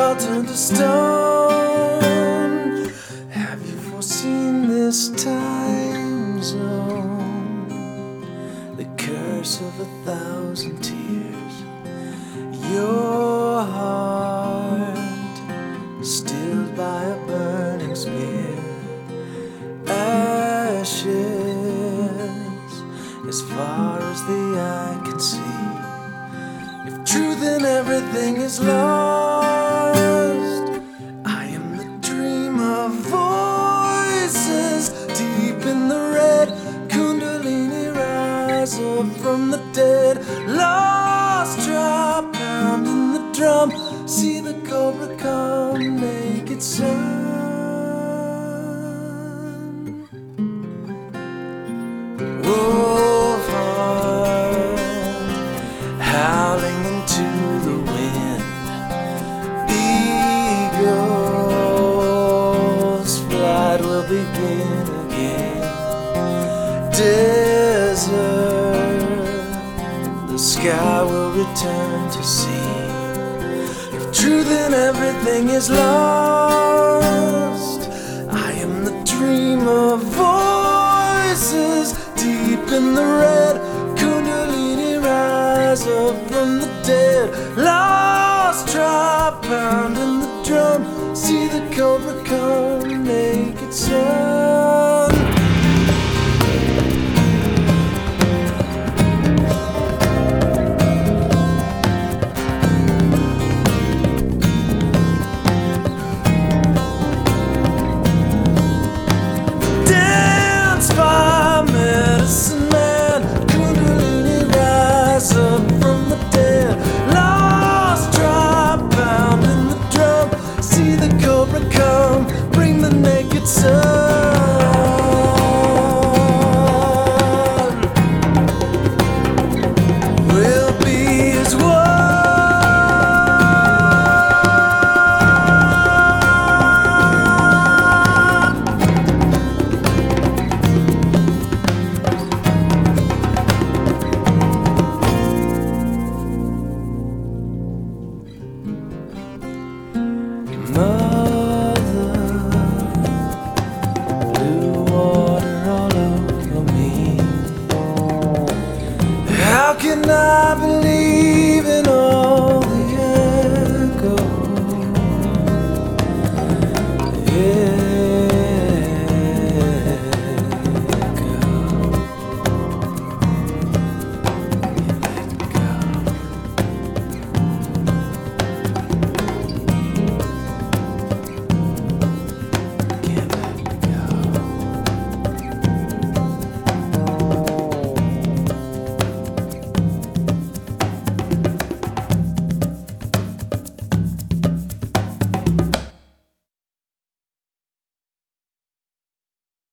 all turn to stone. Have you foreseen this time zone? The curse of 1,000 tears. Your heart stilled by a burning spear. Ashes as far as the eye can see. If truth in everything is lost, I am the dream of voices deep in the red. Kundalini rise up from the dead. Lost drop, pounding the drum. See the cobra come, naked sun. Wolf heart howling into the wind. Eagle's flight will begin again. Desert, the sky will return to sea. If truth in everything is lost, I am the dream of voices deep in the red. Kundalini rise up from the dead. Lost drop, pounding the drum. See the cobra come, naked sun.